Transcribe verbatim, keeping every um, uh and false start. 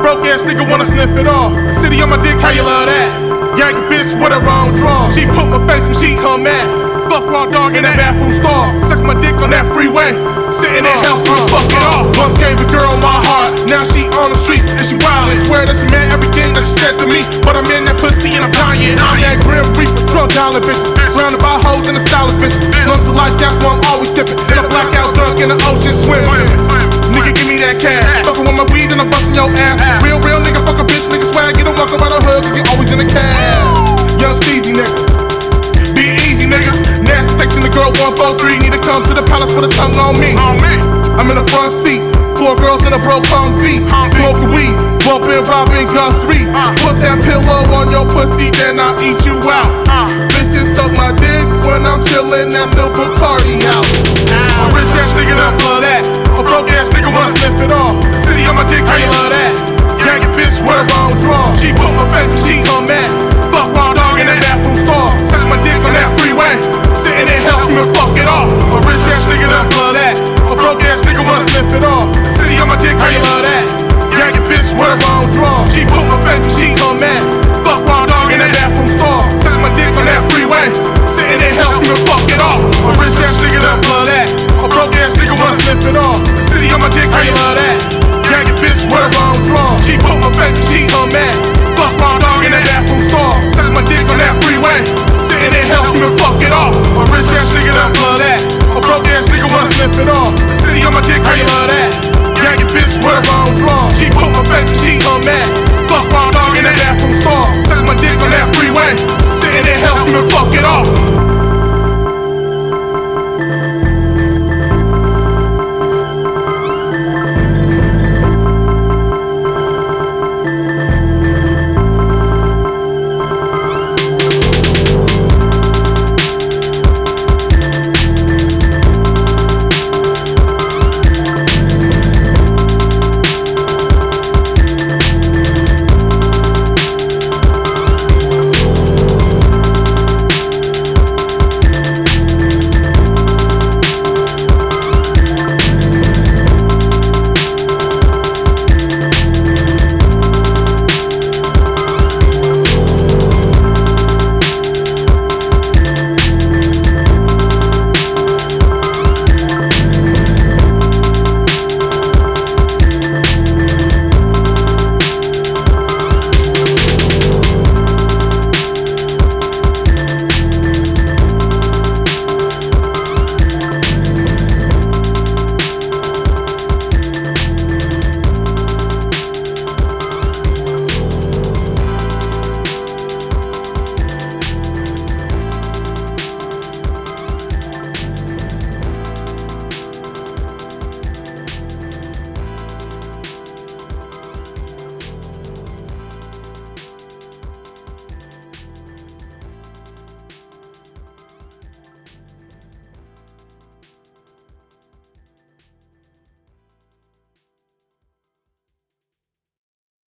broke ass nigga wanna sniff it off. A city on my dick, how you love that? Yank a bitch with her own draw. She put my face when she come at. Fuck raw dog in that bathroom stall. Suck my dick on that freeway. Sitting in house, we fuck it off. Once gave a girl my heart, now she on the streets and she wildin'. Swear that she meant everything that she said to me, but I'm in that pussy and I'm dying. I'm that grim reaper, drunk dollar bitches, surrounded by hoes and the stylish bitches. Lumps of life, that's why I'm always sippin'. In a blackout drunk in the ocean swimming. Nigga, give me that cash. Fuckin' with my weed and I'm bustin' your ass. Real, real nigga, fuck a bitch, nigga swag. Get him walk around the hood cause he always in the cab. Young Steezy nigga, be easy nigga. Nasty texting the girl one four three, need to come to the palace with a tongue on me. I'm in the front seat, four girls in a bro punk feet. Smoking weed, bumpin', robbing, gun three. Put that pillow on your pussy, then I'll eat you out. Bitches suck my dick when I'm chillin' at the Bacardi house. A rich ass nigga that love that. A broke ass nigga wanna sniff it off. City on my dick, how you love that? Gang a bitch with her own draw. She put my face when she come at. Fuck raw dog in that bathroom stall. Suck my dick on that freeway. Sitting in house, we fuck it off. A rich ass nigga that love that. A broke ass nigga wanna sniff it off. City on my dick, how you love that? Gang a bitch with her own draw. She put